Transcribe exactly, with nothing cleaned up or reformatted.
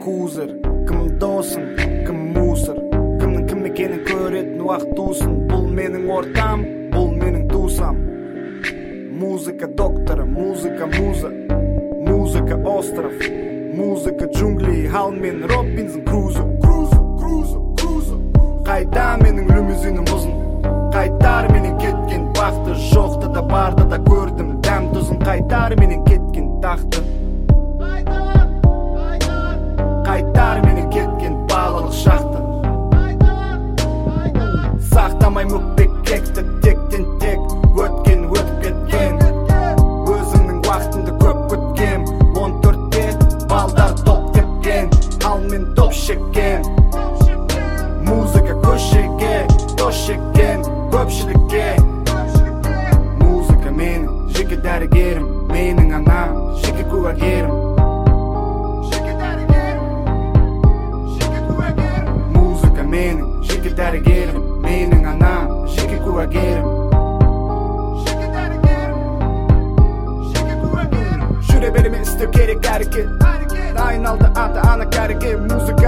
кузер. Кім досың, кім мусор. Кімнің кім екенін көретін уақыт тусын. Бұл менің ортам, бұл менің тусам. Музыка докторы, музыка муза. Музыка остров, музыка джунгли. Хал мен Робинзон Крузо. Крузо, Крузо, Крузо. Қайда менің лимузинім ұзын. Қайтар менің кеткен бақты. Жоқты да барды да көрдім дәм тұзын. Қайтар менің кеткен тақты. Қайтар менің кеткен балалық шақты. Сақтамай мүкпек кекті тектен тек. Өткен өтіп кеткен. Өзімнің уақытымды көп күткен. Он төртте балдар топ тепкен. Ал мен топ шеккен. Музыка көшеге тош шеккен. Көпшілікке музыка менің жеке дәрігерім. Менің анам жеке куәгерім. Музыка менің жеке дәрігерім. Менің анам жеке куәгерім. Жүре береме істеу керек әрекет. Айналды ата ана кәріге. Музыка